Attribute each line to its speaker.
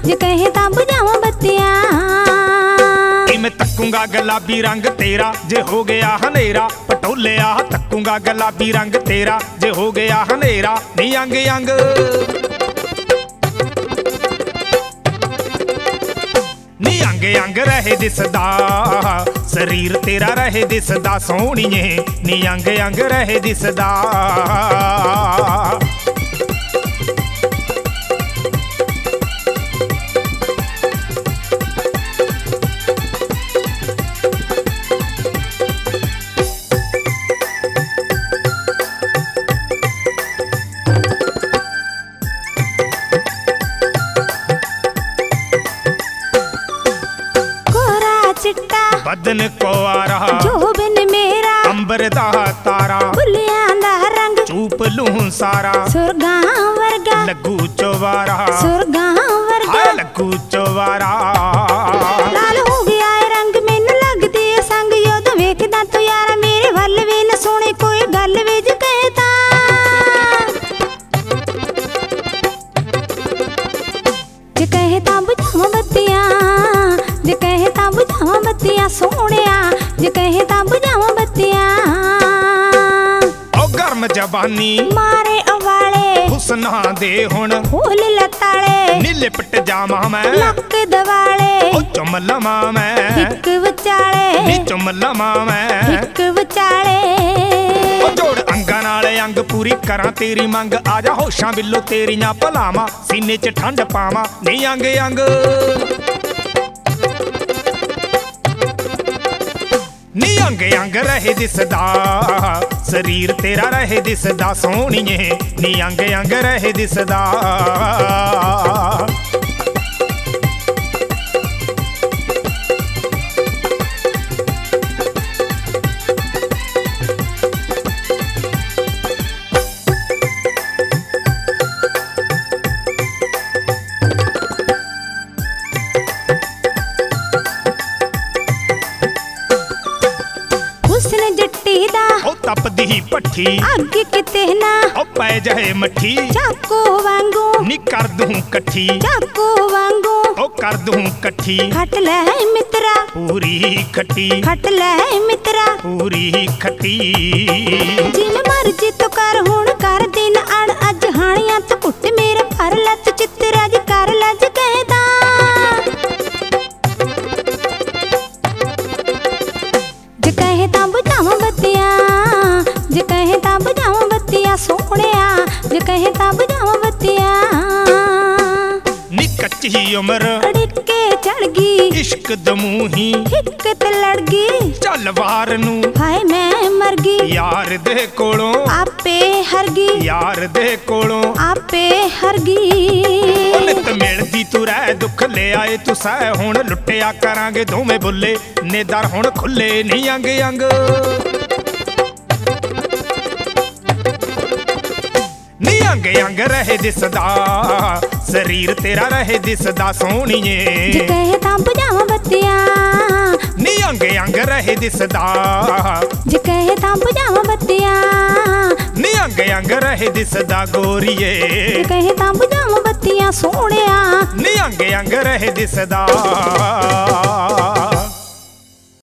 Speaker 1: जे कहे तां बुझावां बत्तियां।
Speaker 2: मैं तकूंगा गुलाबी रंग तेरा जे हो गया हनेरा, पटोलिया तकूंगा गुलाबी रंग तेरा जे हो गया हनेरा। नी अंग अंग नी अंग अंग रहे दिसदा, शरीर तेरा रहे दिसदा सोहणीए। नी अंग अंग रहे दिसदा। बदन को आ रहा
Speaker 1: जो बिन मेरा
Speaker 2: अंबर दा तारा,
Speaker 1: बुलियां दा रंग
Speaker 2: चूप लूं सारा।
Speaker 1: सुरगां वर्गा
Speaker 2: लगू चोवारा,
Speaker 1: सुरगां वर्गा
Speaker 2: लगू चोवारा।
Speaker 1: लाल हो गया है रंग मैनू लगदी है संग, योद वेखदा तू यारा मेरे वल वे न सोने कोई गल वे जे कहे तां। जे कहे तां बुझावां बत्तियां, जे कहे तां बुझावां बत्तियां सोहणिया। जे कहे तां बुझावां बत्तियां।
Speaker 2: ओ गर्म जवानी
Speaker 1: मारे अवाले
Speaker 2: हुस्ना दे हुण
Speaker 1: फूल लताले।
Speaker 2: नी लिपट जावां मैं
Speaker 1: लक दवाले
Speaker 2: ओ चुम लवां मैं
Speaker 1: हिक विचाले।
Speaker 2: नी चुम लवां मैं
Speaker 1: हिक विचाले।
Speaker 2: ओ जोड़ अंगां नाल अंग पूरी करां तेरी मंग। आजा होशां बिल्लो तेरियां भलावां, सीने च ठंड पावां। नी अंग अंग नी अंग अंग रहे दिसदा, शरीर तेरा रहे दिसदा सोहणीए। नी अंग अंग रहे दिसदा।
Speaker 1: हुस्न जट्टी दा
Speaker 2: ओ तपदी भट्ठी,
Speaker 1: अग किते ना
Speaker 2: ओ पै जाए मट्ठी।
Speaker 1: चाको वांगू
Speaker 2: नी कर दूं कट्ठी,
Speaker 1: चाको वांगू
Speaker 2: ओ कर दूं कट्ठी।
Speaker 1: खट ले मित्रा
Speaker 2: पूरी खट्टी,
Speaker 1: खट ले मित्रा
Speaker 2: पूरी खट्टी।
Speaker 1: जिन मर्जी तो कर हुण कर दिन अण अज हाणियां तो कुट मेरे पर लत चित्तरा ज कर लज कहे तां। जे कहे तां बुझावां बत्तियां, जे कहे तां बुझावां बत्तियां सोहणिया। जे कहे तां बुझावां बत्तियां।
Speaker 2: नी कच्ची उम्र
Speaker 1: अड़के चढ़ गई
Speaker 2: इश्क दमूही,
Speaker 1: हिक ते लड़ गई।
Speaker 2: चल वार नू
Speaker 1: हाय मैं मर गई
Speaker 2: यार दे कोलों,
Speaker 1: आपे हर गई
Speaker 2: यार दे कोलों।
Speaker 1: आपे हर गई।
Speaker 2: नित मिलदी तू रह दुख ले आए तू सह हुण लुटिया करांगे दोवें बुल्ले। ने दर हुण खुले नी अंग अंग नी अंग अंग रहे दिसदा, शरीर तेरा रहे दिसदा सोहणीए।
Speaker 1: जे कहे तां बुझावां बत्तियां।
Speaker 2: नी अंग अंग रहे दिसदा,
Speaker 1: जे कहे तां बुझावां बत्तियां।
Speaker 2: नी अंग अंग रहे दिसदा गोरीए।
Speaker 1: जे कहे तां बुझावां बत्तियां सोहणिया।
Speaker 2: नी अंग अंग रहे दिसदा।